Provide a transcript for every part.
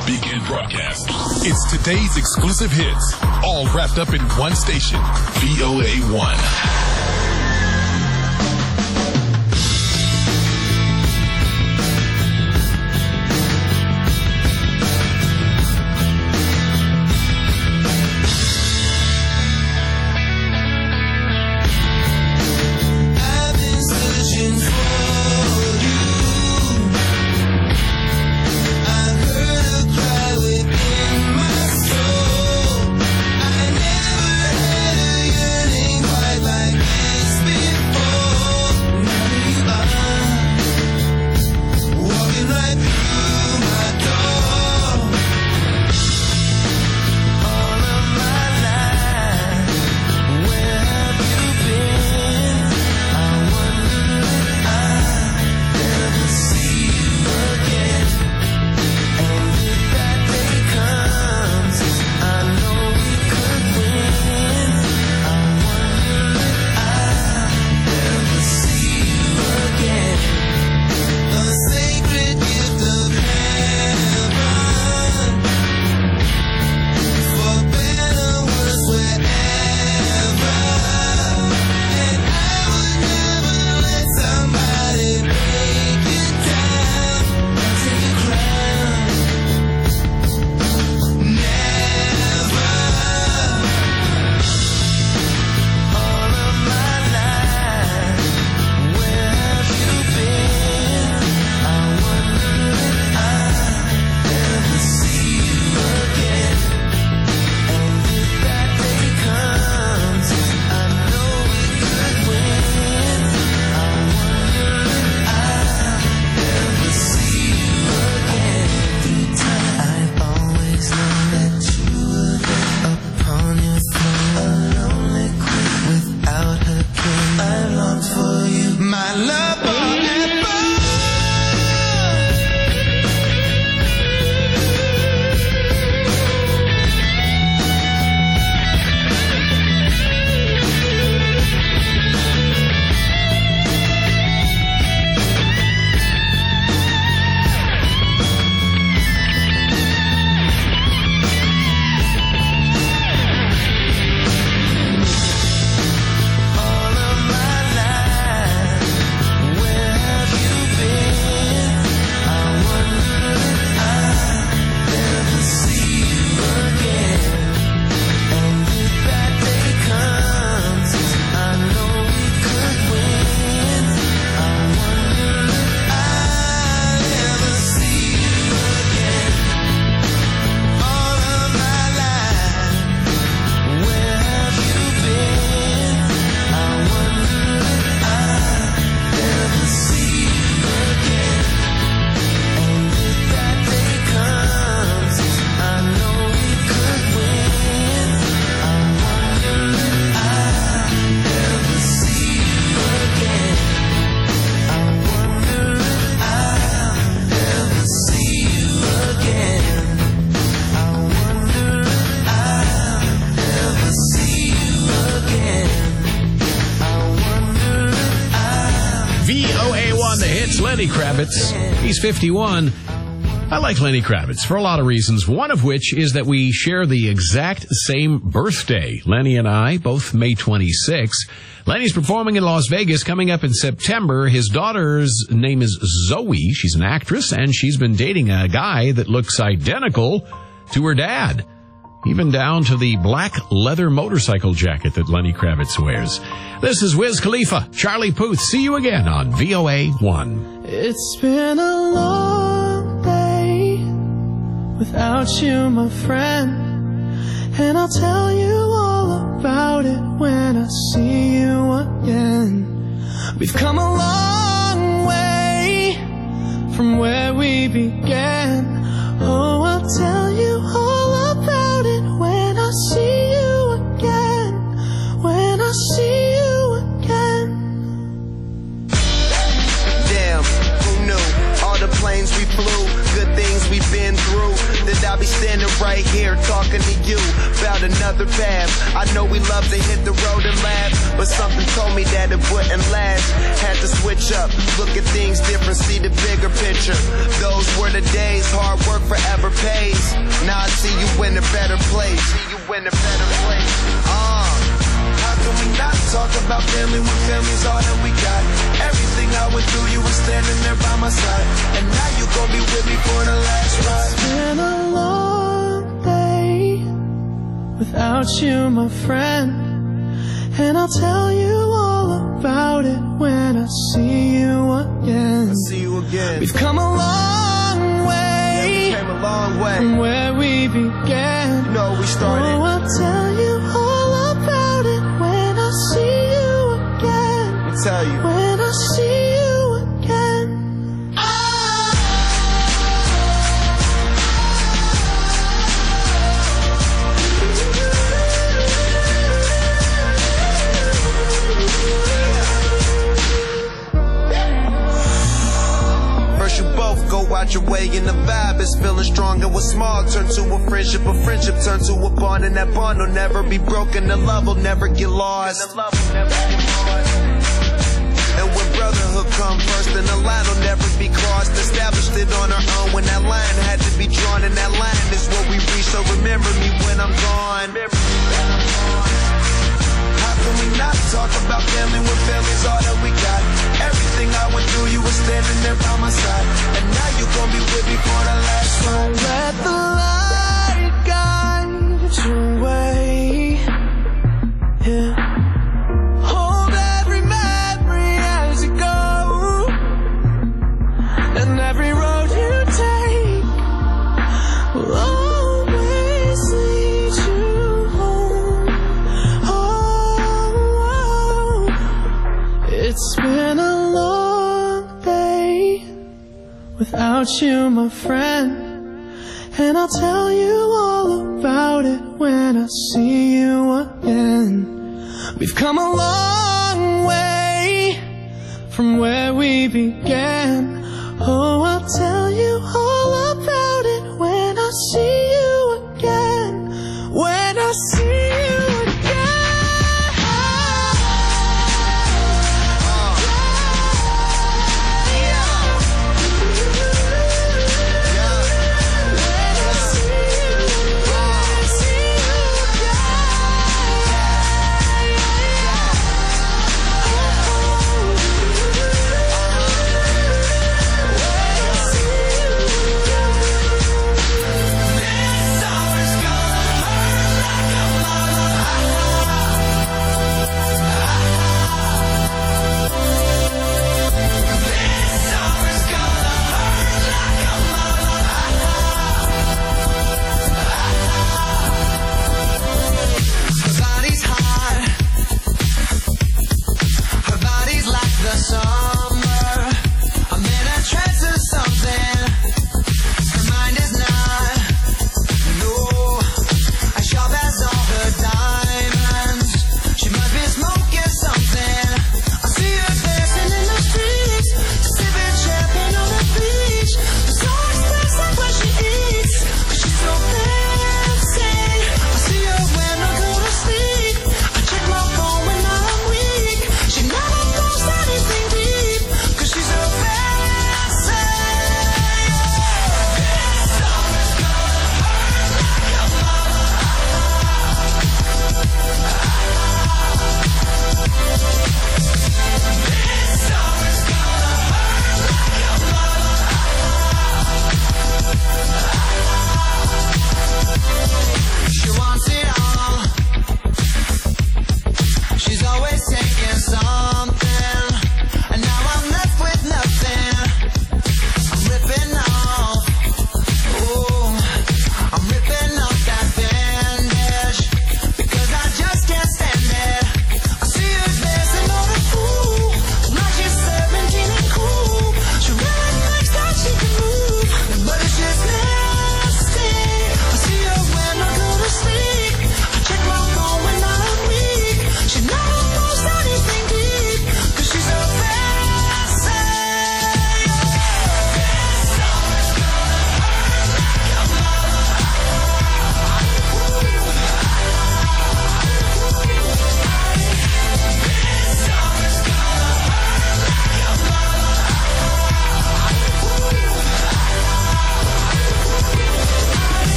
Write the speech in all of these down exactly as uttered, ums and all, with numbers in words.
Begin broadcast. It's today's exclusive hits, all wrapped up in one station. V O A one. Lenny Kravitz. He's fifty-one. I like Lenny Kravitz for a lot of reasons, one of which is that we share the exact same birthday. Lenny and I, both May twenty-sixth. Lenny's performing in Las Vegas coming up in September. His daughter's name is Zoe. She's an actress, and she's been dating a guy that looks identical to her dad, even down to the black leather motorcycle jacket that Lenny Kravitz wears. This is Wiz Khalifa, Charlie Puth. See you again on V O A one. It's been a long day without you, my friend, and I'll tell you all about it when I see you again. We've come a long way from where we began. Oh, I'll tell you all about it when I see you again, when I see you again. Damn, who knew? All the planes we flew, good things we've been through, that I'll be standing right here talking to you about another path. I know we love to hit the road and laugh, but something told me that it wouldn't last. Had to switch up, look at things different, see the bigger picture. Those were the days, hard work forever paid. better place. See you in a better place. Uh, how can we not talk about family when family's all that we got? Everything I went through, you were standing there by my side, and now you gon' be with me for the last ride. It's been a long day without you, my friend, and I'll tell you all about it when I see you again. I'll see you again. We've come a long way, yeah, we came a long way from where we began. You know we started. Oh, I'll tell you all about it when I see you again. Let me tell you. When I see you again. First you both go out your way and the vibe is feeling strong. And what's small turn to a friendship, a friendship turn to a bond, and that bond will never be broken. The love will never get lost. And the love will never get lost. And when brotherhood come first, then the line will never be crossed. Established it on our own when that line had to be drawn, and that line is what we reach. So remember me when I'm gone. How can we not talk about family when family's all that we got? Everything I went through, you were standing there by my side, and now you gon' be with me for the last ride. Let the light guide your way. Yeah. Hold every memory as you go, and every road you take will always lead you home. Oh, it's been a long day without you, my friend, and I'll tell you all about it when I see you again. We've come a long way from where we began. Oh, I'll tell you all about it when I see you again. When I see you again.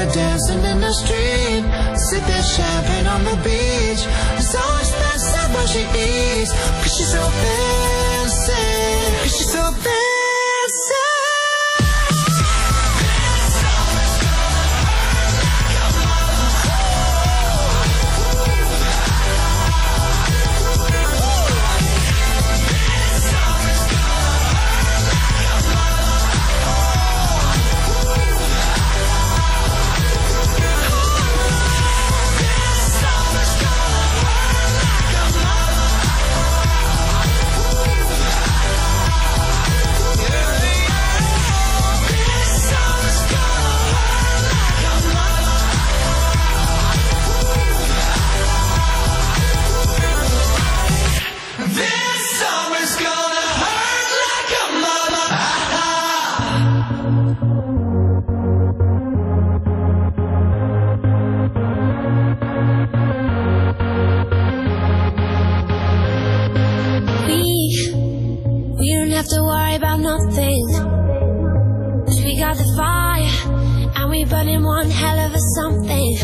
her dancing in the street, sipping champagne on the beach. It's so expensive when she eats, cause she's so fancy, cause she's so fancy. Have to worry about nothing, 'cause we got the fire and we burning one hell of a something.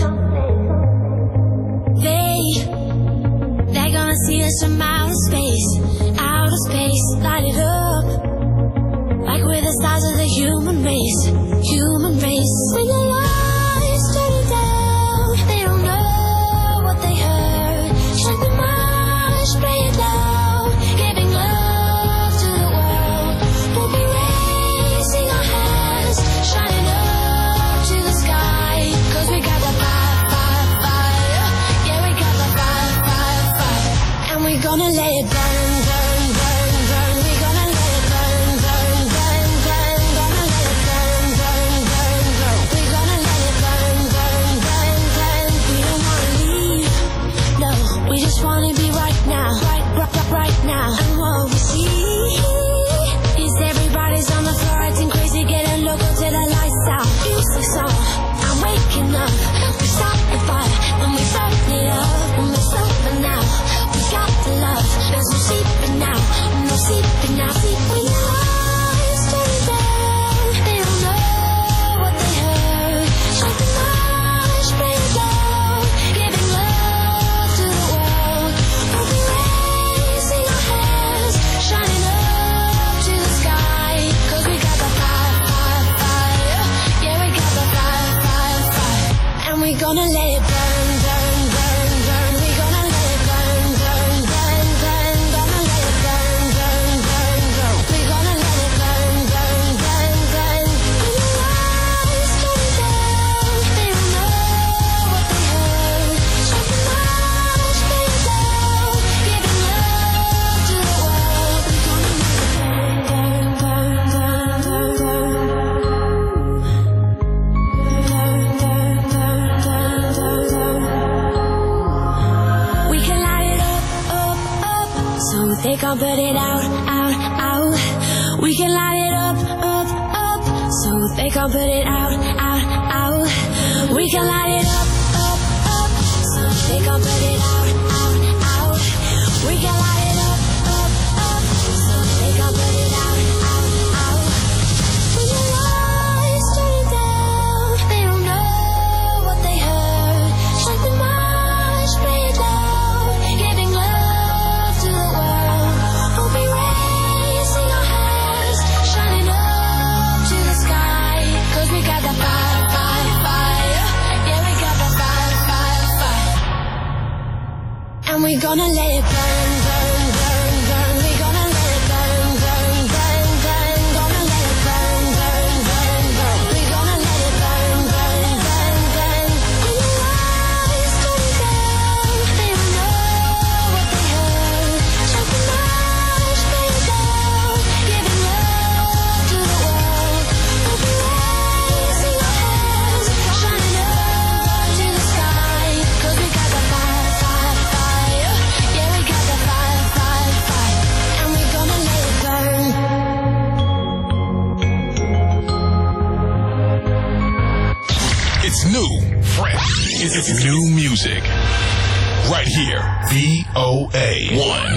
They, they're gonna see us from outer space, outer space, light it up like we're the stars of the human race, human race. When the lights turn down, they don't know what they heard. Shine the light, spray it down, giving love. Gonna let it burn, burn, burn, burn. We gonna let it burn, burn, burn, burn. Gonna let it burn, burn, burn, burn. We gonna let it burn, burn, burn, burn. We don't wanna leave, no. We just wanna be right now, right, right, right, right now. And what we see is everybody's on the floor acting crazy, getting local till the lights out. Music's on, I'm waking up. We start the fire and we burn it up, and we're sober now. Got the love, there's no sleeping now, no sleeping now. Sleep when your eyes turn down, they don't know what they heard. Shine the light, spray it down, giving love to the world. We'll be raising our hands, shining up to the sky, 'cause we got the fire, fire, fire. Yeah, we got the fire, fire, fire. And we gonna let it burn, burn, burn, burn. We gonna let it burn, burn, burn, burn. Gonna let it burn, burn, burn, burn. We gonna let it burn, burn, burn, burn. When the lights turn down, they don't know what they heard. Shine the light, spray it down, giving love to the world. We gonna let it burn, burn, burn, burn, burn, burn. We can light it up, up, up, so they can't put it out, out, out. We can light it up, up, up, so they can't put it out, out, out. We can light it up, up, up, so they can't put it out, out, out. We can light it up, up, up, so they can't put it out, out, out. When the lights turn down, they don't know what they heard. Shine the light, spray it down, giving love to the world. We'll be raising our hands, shining up to the sky, 'cause we got the fire, fire, fire. Yeah, we got the fire, fire, fire. And we gonna let it burn, burn, burn, burn. We gonna let it burn, burn, burn, burn. Gonna let it burn, burn, burn, burn. We gonna let it burn, burn, burn, burn. When the lights turn down, they don't know what they heard. Shine the light, spray it down, giving love to the world. We'll be raising our hands, shining up to the sky, 'cause we got the fire, fire, fire. Yeah, we got the fire, fire, fire. And we gonna let it burn. It's new, fresh. It's, it's new music. Right here. V O A one.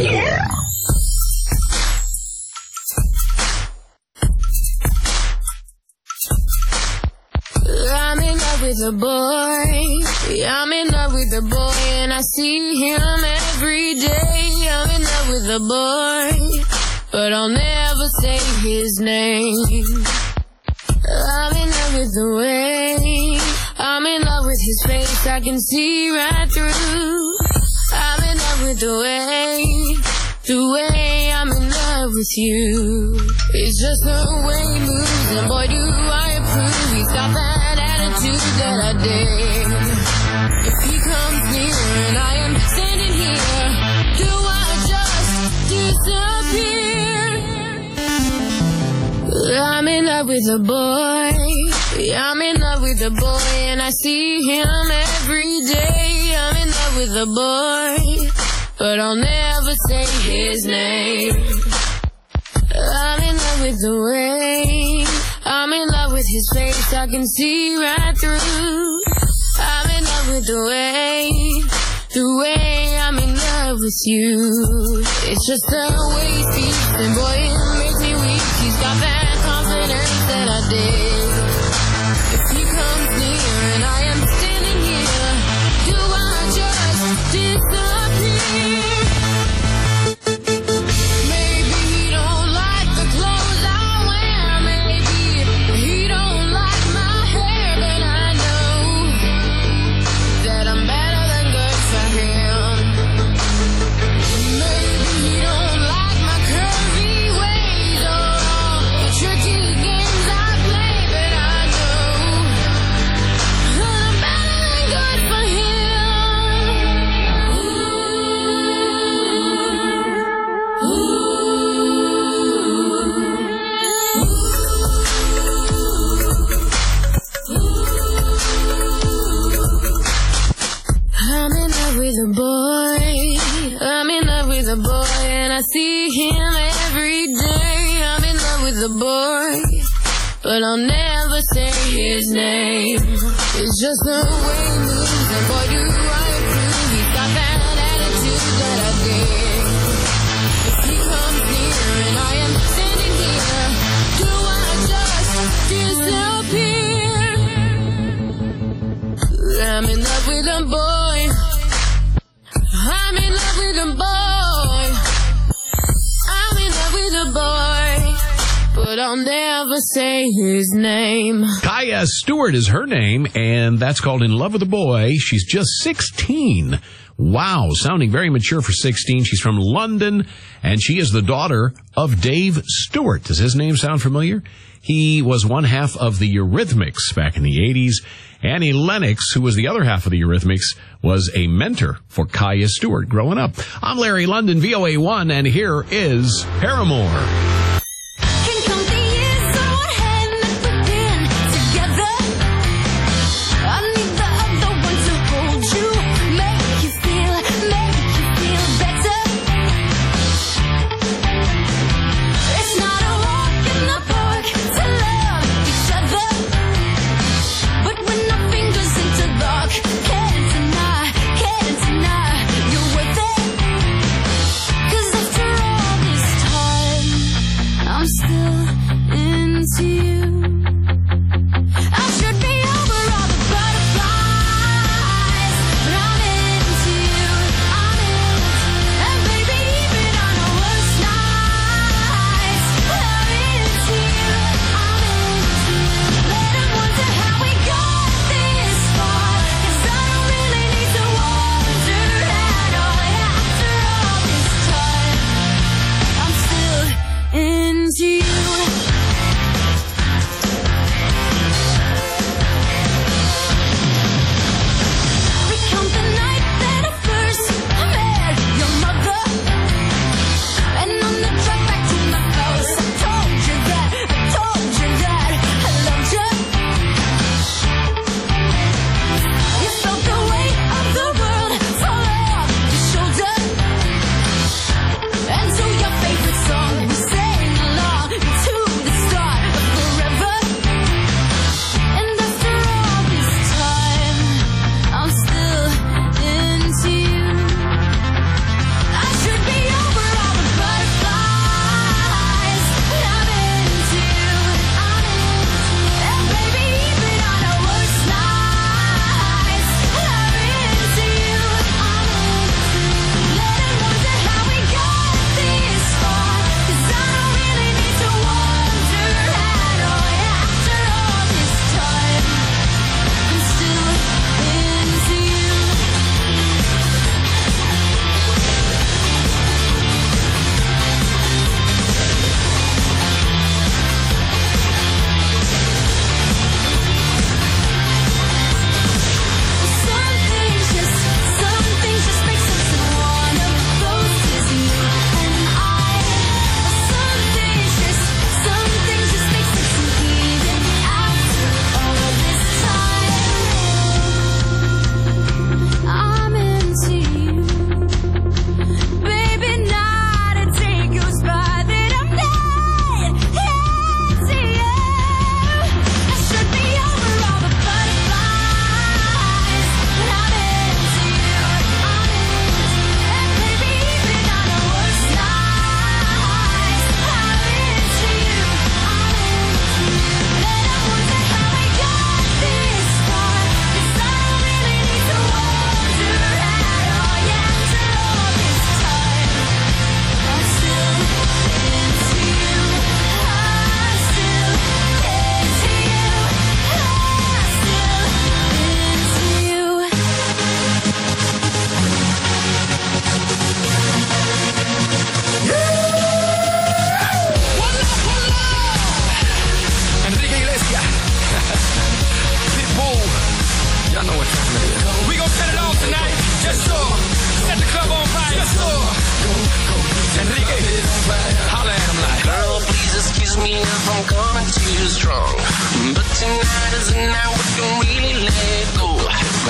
I'm in love with with a boy. I'm in love with a boy, and I see him every day. I'm in love with a boy, but I'll never say his name. I'm in love with the way, I'm in love with his face, I can see right through. I'm in love with the way, the way I'm in love with you. It's just the way he moves, and boy do I approve. He's got that attitude that I dig. If he comes near and I am standing here, do I just disappear? I'm in love with a boy, I'm in love with a boy, and I see him every day. I'm in love with a boy, but I'll never say his name. I'm in love with the way, I'm in love with his face, I can see right through. I'm in love with the way, the way I'm in love with you. It's just the way he speaks, and boy it makes me weak. He's got that confidence that I dig. If he comes near and I am standing here, do I just disappear? Maybe he don't like the clothes I wear, maybe he don't like my hair, but I know that I'm better than good for him. Maybe he don't like my curvy ways or all the tricky games I play, but I know that I'm better than good for him. I'm in love with a boy, I'm in love with a boy, and I see him every day. I'm in love with a boy, but I'll never say his name. It's just the way he moves, and boy do I approve. He's got that attitude that I dig. If he comes near and I am standing here, do I just disappear? I'm in love with a boy, I'm in love with a boy, I'm in love with a boy, but I'll never say his name. Kaya Stewart is her name, and that's called In Love with a Boy. She's just sixteen. Wow, sounding very mature for sixteen. She's from London, and she is the daughter of Dave Stewart. Does his name sound familiar? He was one half of the Eurythmics back in the eighties. Annie Lennox, who was the other half of the Eurythmics, was a mentor for Kaya Stewart growing up. I'm Larry London, V O A one, and here is Paramore. Can count the years our hand that we've been together. I need the other one to hold you, make you feel, make you feel better. It's not a walk in the park to love each other, but when our fingers interlock, can't deny, can't deny you're worth it. 'Cause after all this time,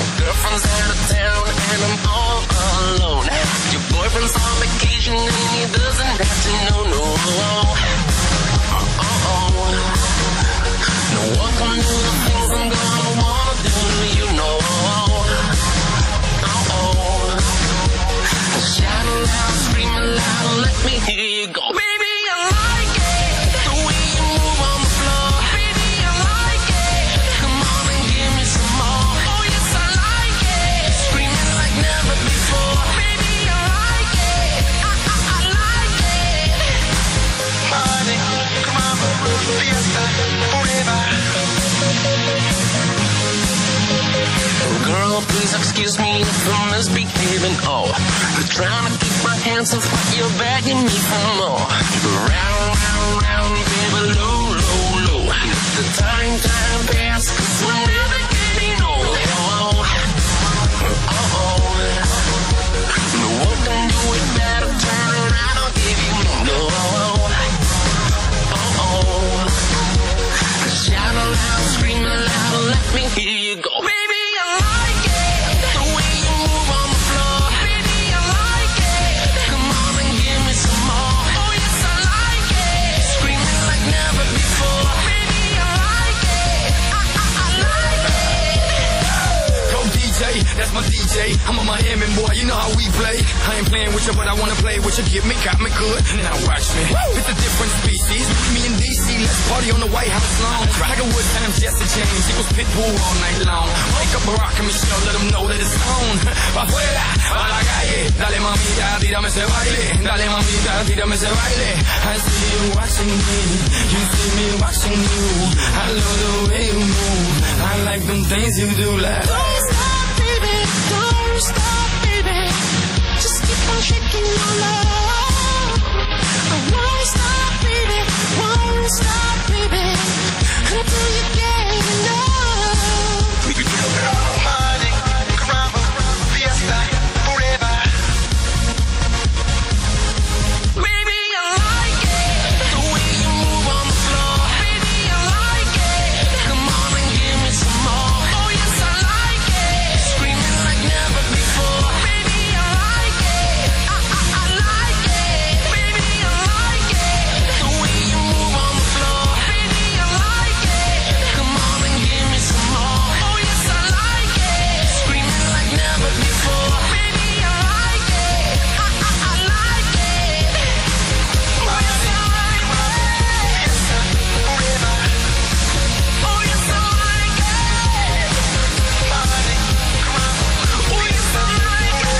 Girlfriend's out of town and I'm all alone. Your boyfriend's on vacation and he doesn't have to know, no. Uh-oh. No one can do the things I'm gonna wanna do, you know. Uh-oh. Shout aloud, scream aloud, let me hear you go. Baby, I like it, the way you move on the floor. Baby, I like it, come on and give me some more. Oh yes, I like it, screaming like never before. Baby, I like it, I, I, I like it. Party, come on, fiesta, forever. Girl, please excuse me if I'm misbehaving. Oh, I'm trying to keep my hands off, but you're begging me for more. Round, round, round, baby, low, low, low. Let the time, time pass, cause we're never getting old. Uh-oh. No one can do it better. Turn around, I'll give you no. Uh-oh. Shout aloud, scream aloud, let me hear you go. Baby, I like it, the way you move on the floor. Baby, I like it, come on and give me some more. Oh yes, I like it, screaming like never before. Baby, I like it, I, I, I like it. Go D J, that's my D J. I'm a Miami boy, you know how we play. I ain't playing with you, but I wanna play with you. Get me, got me good, now watch me. It's a different species, me and D C, let's party on the White House lawn. Tiger Woods times Jesse James, equals Pitbull all night long. Wake up Barack and Michelle, let them know that it's on. Pa' afuera, pa' la calle, dale mamita, tírame ese baile. Dale mamita, tírame ese baile. I see you watching me, you see me watching you. I love the way you move, I like them things you do like. Don't stop, baby, don't stop, baby. Just keep on shaking your love. I won't stop, baby, won't stop, baby, until you get enough. Party, caramba, fiesta, forever. Baby, I like it, the way you move on the floor. Baby, I like it, come on and give me some more. Oh yes, I like it, screaming like never before. Baby, I like it, I, I, I like it. Baby, I like it, the way you move on the floor. Baby, I like it, come on and give me some more. Oh yes, I like it, screaming like never before. Baby, I like it, I, I, I like it. Oh yes, I like it. Forever. Oh yes, I like it. Party, come on. Oh yes, I like it.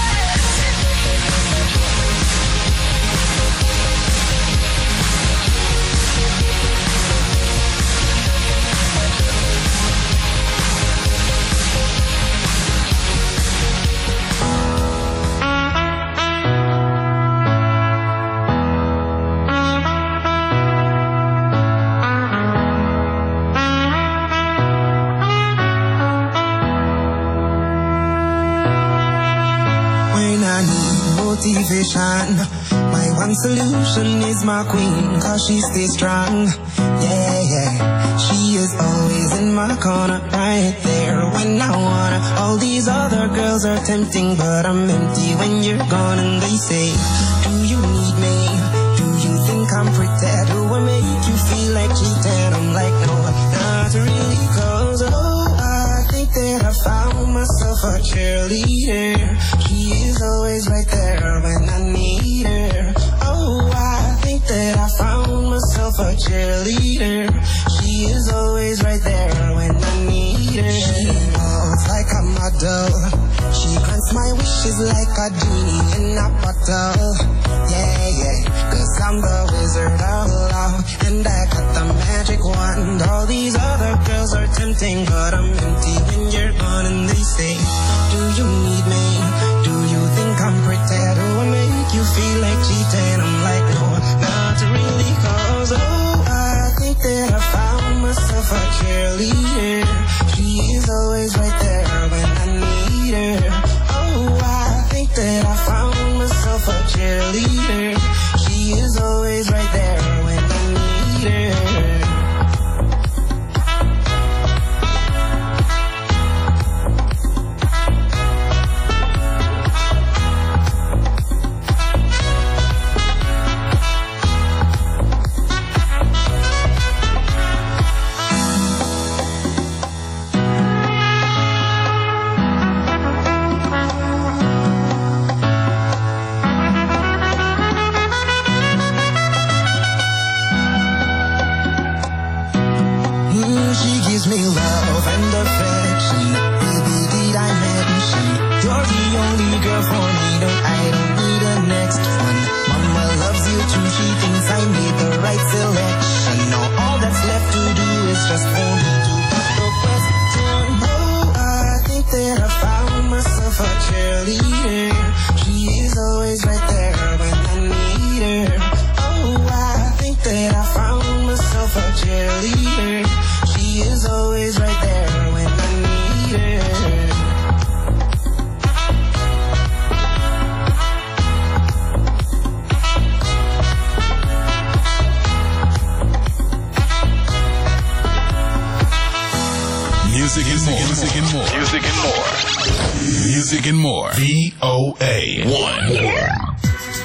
When I need motivation, my one solution is my queen, cause she stays strong. Yeah, yeah, she is always in my corner, right there when I wanna. All these other girls are tempting, but I'm empty when you're gone. And they say, do you need me? Do you think I'm pretty? Do I make you feel like cheating? I'm like, no, not really, cause oh, I think that I found myself a cheerleader. She is always right there when I need her. Oh, I think that I found myself a cheerleader. She is always right there when I need her. She moves like a model. She grants my wishes like a genie in a bottle. Yeah, yeah, cause I'm the wizard of love, and I got the magic wand. All these other girls are tempting, but I'm empty when you're gone. And they say, do you need me? Do you think I'm pretty? Do I make you feel like cheating? I'm like, no, not really, cause oh, I think that I found myself a cheerleader. She is always right there when I need her. Oh, I think that I found myself a cheerleader. She is always right there when I need her. you're horny, don't I don't need a next one. Mama loves you too, she thinks I made the right selection. Now all that's left to do is just for me to put the question. Oh, I think that I found myself a cheerleader. She is always right there when I need her. Oh, I think that I found myself a cheerleader. She is always right there when I need her. Music and more. Music and more. Music and more. Music and more. V O A one.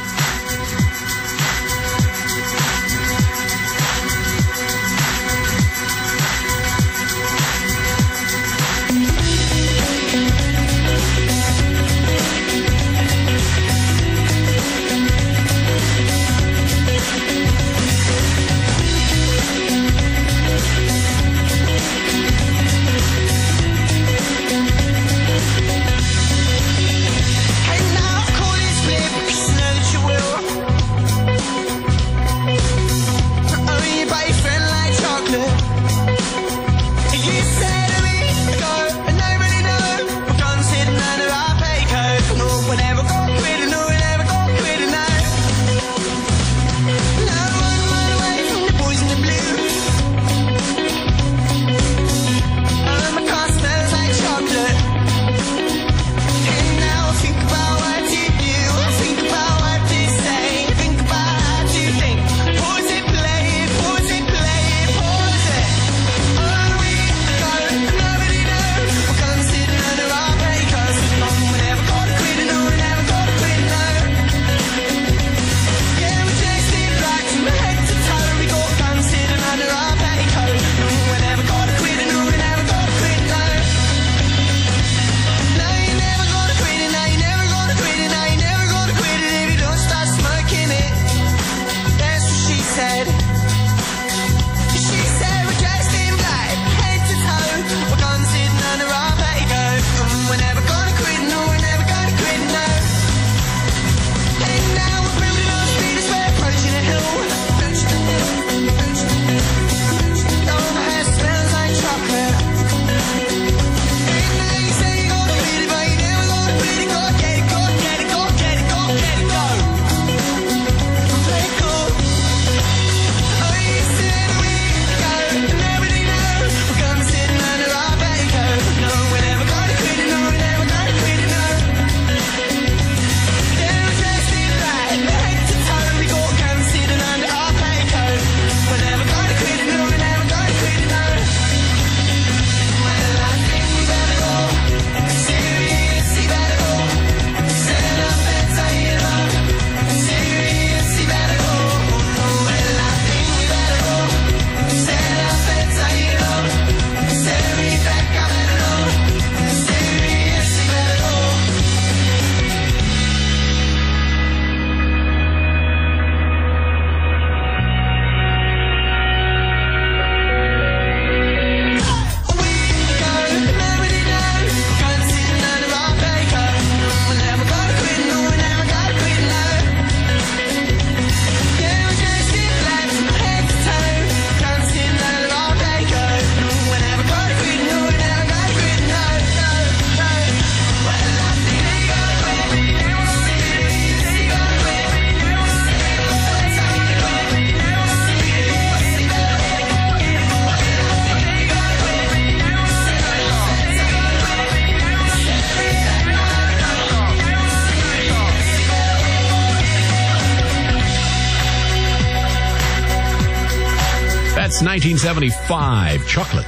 That's nineteen seventy-five, Chocolate.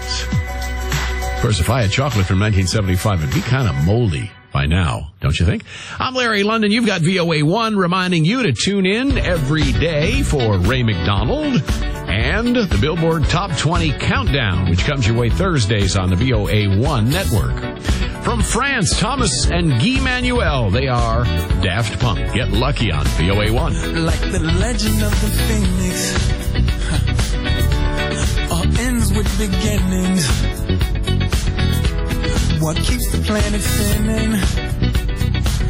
Of course, if I had chocolate from nineteen seventy-five, it'd be kind of moldy by now, don't you think? I'm Larry London. You've got V O A one reminding you to tune in every day for Ray McDonald and the Billboard Top twenty Countdown, which comes your way Thursdays on the V O A one network. From France, Thomas and Guy Manuel. They are Daft Punk. Get lucky on V O A one. Like the legend of the Phoenix, all ends with beginnings. What keeps the planet spinning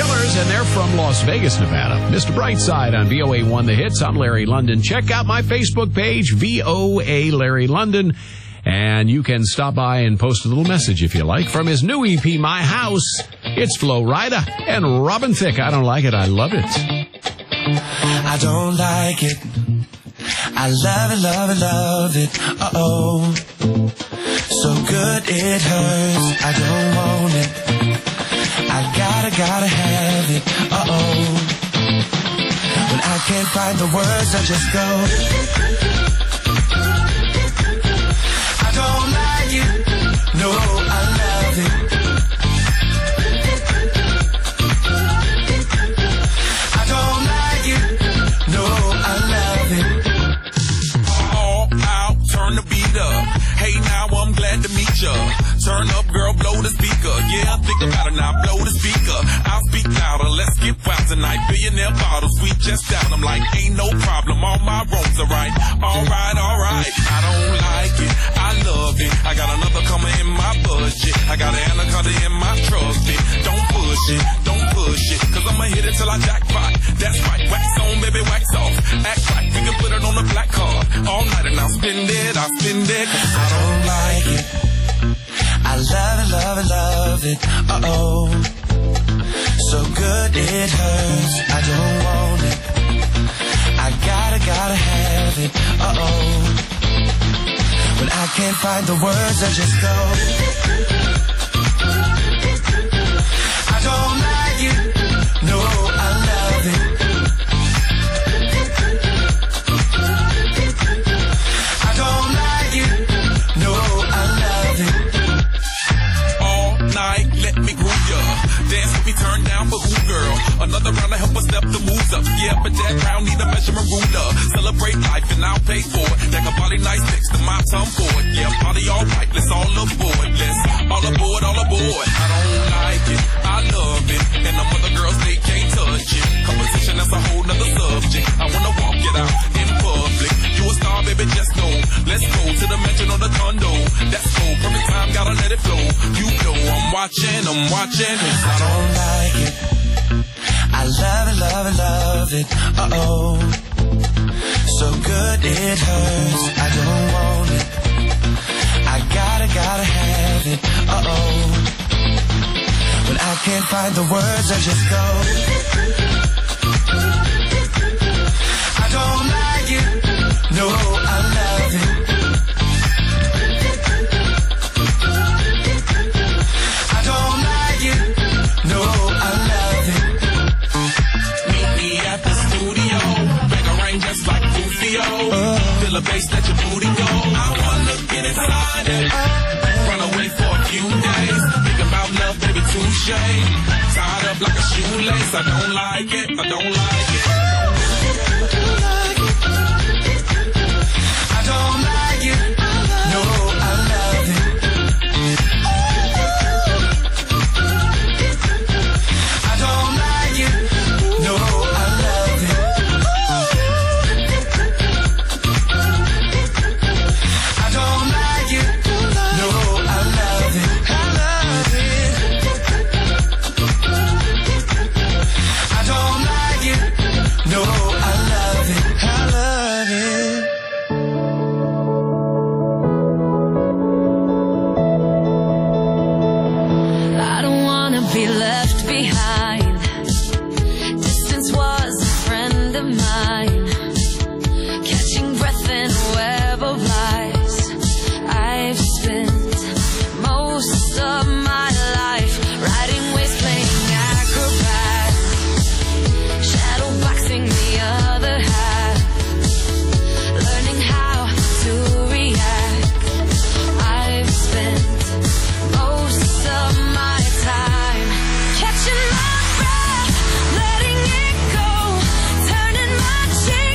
Killers, and they're from Las Vegas, Nevada. Mister Brightside on V O A one The Hits. I'm Larry London. Check out my Facebook page, V O A Larry London. And you can stop by and post a little message if you like. From his new E P, My House, it's Flo Rida and Robin Thicke. I don't like it. I love it. I don't like it. I love it, love it, love it. Uh-oh. So good it hurts. I don't want it. I gotta, gotta have it. Uh-oh. When I can't find the words, I just go. I don't like it. No, I love it. I don't like it. No, I love it. All out, turn the beat up. Hey, now I'm glad to meet ya. Turn up, girl, blow the speaker. Yeah, think about it now, blow the speaker. I'll speak louder, let's get wild tonight. Billionaire bottles, we just down. I'm like, ain't no problem, all my wrongs are right. Alright, alright, I don't like it, I love it. I got another coming in my budget. I got an anaconda in my trusty. Don't push it, don't push it, cause I'ma hit it till I jackpot. That's right, wax on, baby, wax off. Act right, we can put it on the black card. All night and I'll spend it, I'll spend it. I don't like it. I love it, love it, love it. Uh-oh. So good it hurts. I don't want it. I gotta, gotta have it. Uh-oh. When I can't find the words, I just go. I don't like it. No, I love it. I don't like it. No, I love it. All night, let me groove ya. Dance with me, turn down for who, girl? Another round to help us step the moves up. Yeah, but that round need a measurement ruler. Celebrate life and I'll pay for it. That a body nice next to my tongue for it. Yeah, party all right, let's all aboard. Let's all aboard, all aboard. I don't like it, I love it. And the other girls, they can't touch it. Competition, that's a whole nother subject. I wanna walk it out in public. You a star, baby, just know. Let's go to the mansion or the condo. That's so perfect time, gotta let it flow. You know I'm watching, I'm watching. I don't like it. I love it, love it, love it. Uh-oh. So good it hurts. I don't want it. I gotta, gotta have it. Uh-oh. When I can't find the words, I just go. I don't like it. No, I love it. I don't like it. No, I love it. Meet me at the studio. Make a rain just like Rufio. Feel a bass, let your booty go. I wanna get inside it. Run away for a few days. Think about love, baby, touche. Tied up like a shoelace. I don't like it. I don't like it. I don't like it. No, I love it. I don't like it. No, I love it. I don't like it. No, I love it. I love it. I don't like it. No, I love it. I love it. I don't wanna be left behind. Distance was a friend of mine. Catching breath in a web of lies. I've spent most of my life riding waves, playing acrobat, shadow boxing the other half, learning how to react. I've spent most of my time catching my breath, letting it go, turning my cheek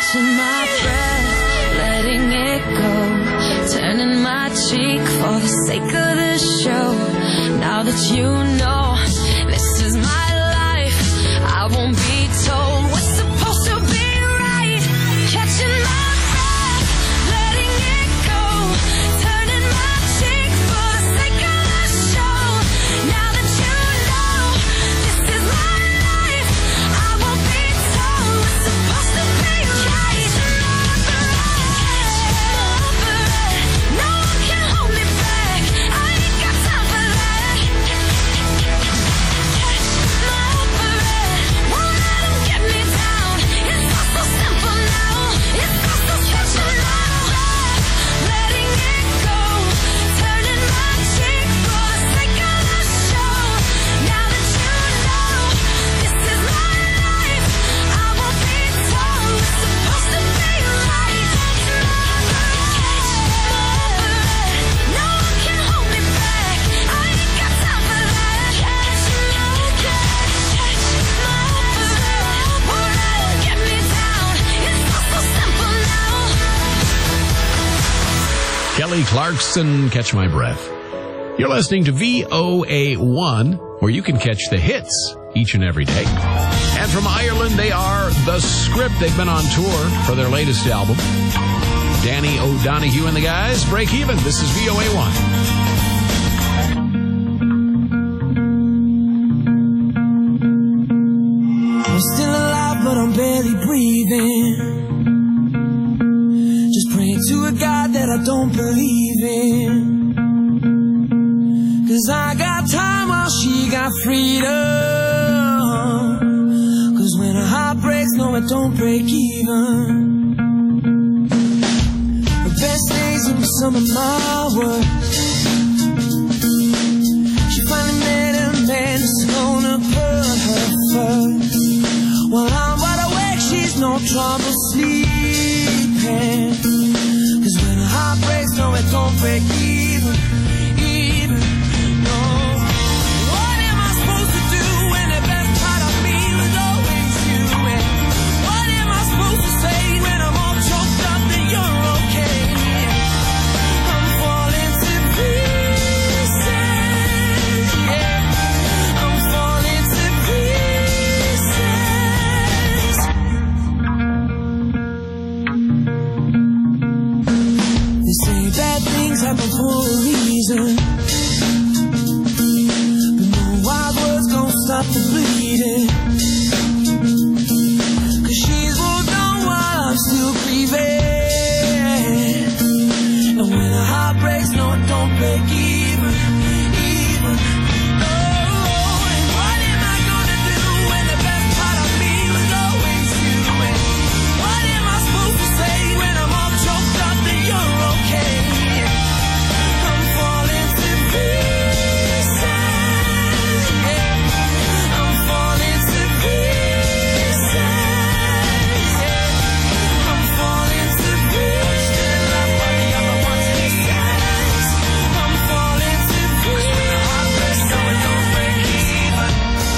catching my breath, letting it go, turning my cheek for the sake of the show. Now that you know this is my life, I won't be told what's supposed to be right. Catching my breath, letting it go, turning my cheek for the sake of the show. Now that you know this is my life, I won't be told what's supposed to be right. No one can hold me back, I ain't got time for that. Catch my breath, won't let 'em get me down. It's all so simple now, it's all so catching my breath, letting it go, turning my cheek for the sake of the show. Now that you know this is my life, I won't be told what's supposed to be right. Catch my breath, no one can hold me back, I ain't got time for that. Catch my breath, catch my breath, won't let 'em get me down. It's all so simple now. Kelly Clarkson, Catch My Breath. You're listening to V O A one, where you can catch the hits each and every day. And from Ireland, they are The Script. They've been on tour for their latest album. Danny O'Donoghue and the guys, Break Even. This is V O A one. I'm still alive, but I'm barely breathing. Just praying to a God that I don't believe in. Cause I got time while she got freedom. Cause when a heart breaks, no, it don't break even. The best days are some of my work. She finally met a man that's gonna put her first. While I'm wide awake, she's no trouble sleeping. Cause when a heart breaks, no, it don't break even, even, no. What am I supposed to do when the best part of me was always you? And what am I supposed to say when I'm all choked up that you're okay? I'm falling to pieces, yeah. I'm falling to pieces. They say bad things happen for a reason, but no wild words gon' stop the bleeding. Cause she's moved on while I'm still grieving. And when a heart breaks, no, it don't break even, even, no. And what am I gonna do when the best part of me was always you? And what am I supposed to say when I'm all choked up that you're okay? I'm falling to pieces, yeah. I'm falling to pieces, yeah. I'm falling to pieces. Still love what the other ones he says. I'm falling to pieces. When the heart breaks, no, it don't break even.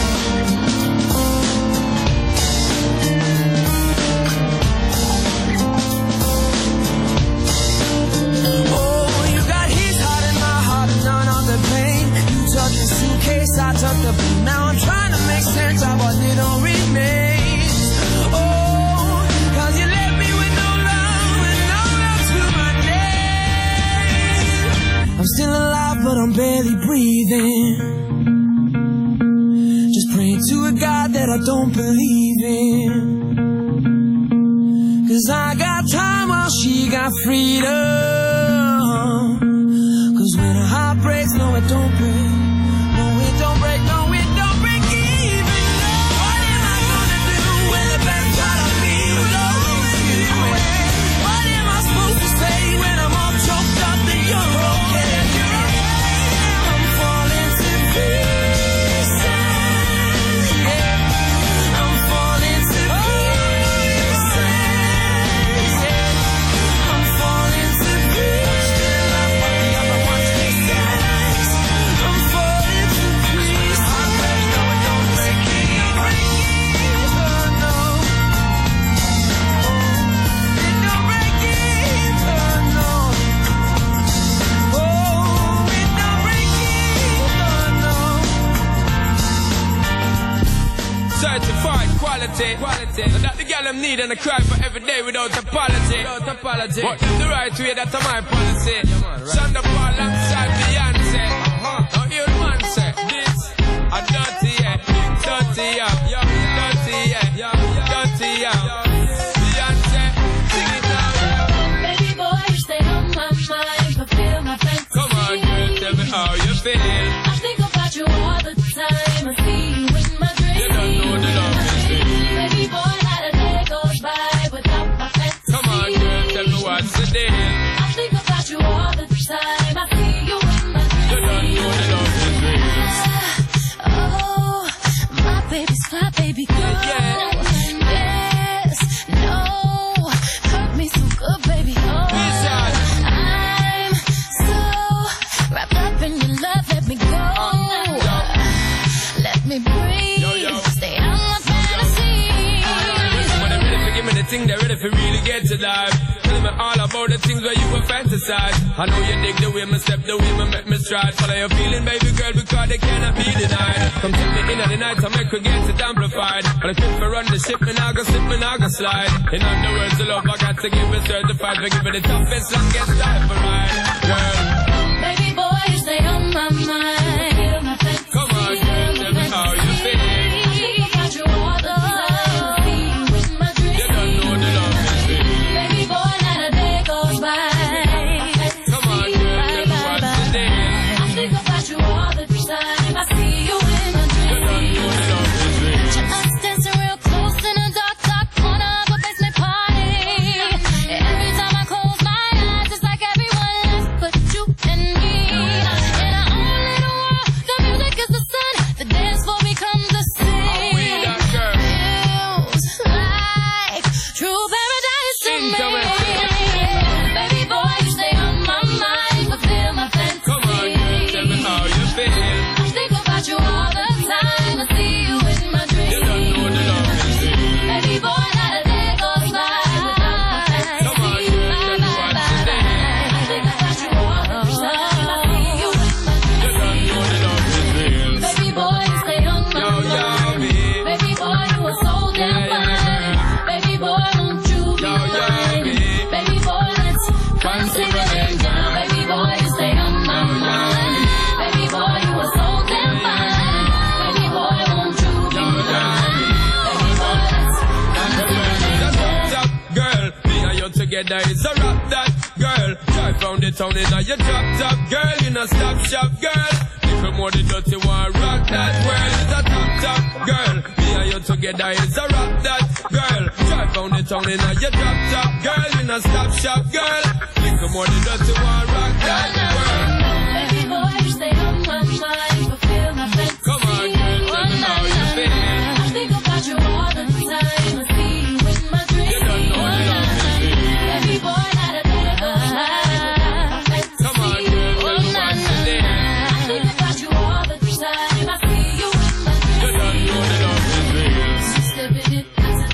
Oh, you got his heart and my heart and none of the pain. You took the suitcase, I took the blame. Now I'm trying to make sense of what little remains. Oh, cause you left me with no love and no love to my name. I'm still alive, but I'm barely breathing. Just praying to a God that I don't believe in. Cause I got time while she got freedom. Cause when a heart breaks, no, it don't break. No, it don't break, no, it don't break even. What am I gonna do when the best part of me was always you? What am I supposed to say when I'm all choked up that you're okay? I'm falling to pieces, yeah. I'm falling to pieces, yeah. I'm falling to pieces. Still love what the other ones he says. I'm falling quality, quality. So that the girl them need and I cry for every day without apology, without apology. But it's the right way, that's my policy. Shonda Paul alongside Beyonce. Uh-huh. Now hear the man say, this a dirty, yeah, dirty, yeah, dirty, yeah, dirty, yeah. Beyonce, sing it now. Baby boy, you stay on my mind, fulfill my fantasy. Come on, girl, tell me how you feel. I think about you all the time. I see you in my dreams. You don't know the love is real. Baby boy, not a day goes by without my fantasy. Come on, girl, tell me what's the deal. I think about you all the time. I see you in my dreams. You don't know the love is real. Oh, my baby's fly, baby girl. Yeah. Yes, no, hurt me so good, baby. Oh, Listen. I'm so wrapped up in your love. Let me go. Let me breathe. Yo, yo. Stay on my fantasy. When they're ready to give me the thing, they're ready for really get to life. Tell me all about the things where you were fantasize. I know you dig the way me step, the way me make me stride. Follow your feeling, baby girl, because they cannot be denied. Come take me in at the night, I make her get it amplified. But if you run the ship, me now go slip, me now go slide. In other words, the love I got to give it certified. For giving the toughest, longest time for ride. Girl, Baby boy, you stay on my mind. Feel my fantasy. come on, girl, tell me how you feel. I think about you all the time. I see you in my dreams. You don't know the love is real. Baby boy, not a day goes by. Come on, girl, tell me what's the deal. I think about you all the time. I see you in my You don't dreams. know the love is real. Picture us dancing real close in a dark, dark corner of a basement party. Every time I close my eyes, it's like everyone else but you and me. In our own little world, the music is the sun. The dance floor becomes the How we sea. that girl? Feels like true paradise to me. Baby boy, you stay on my mind, fulfill my fantasy. Come on, girl, tell me how you feel. I think about you all the time. I see you in my dreams. You don't know the love is real. Baby boy, not a day goes by without my fantasy. Come on, girl, tell me what's the deal. I think about you all the time. I see you in my You don't dreams. know the love is real. Baby boy, you stay on my Yo, yo, mind. babe. Baby boy, you are so damn Yeah, fine. Baby boy, won't you be Yo, yo, mine? babe. Baby boy, let's fancy it down. Baby boy, you stay on my mind. Baby boy, you are so damn fine. Baby boy, won't you be mine? Baby boy, let's fancy it That's down. what's up, girl. Me and you together is a rap that girl. Drive round the town in a your drop top, girl. You know stop shop, girl. Little more the dirty one, rock that world is a top top, girl. Me and you together is a rap that girl. Drive round the town in a your drop top, girl. You know stop shop, girl. Little more the dirty one, rock that world. Baby boy, you stay on my mind, fulfill my fantasy. Come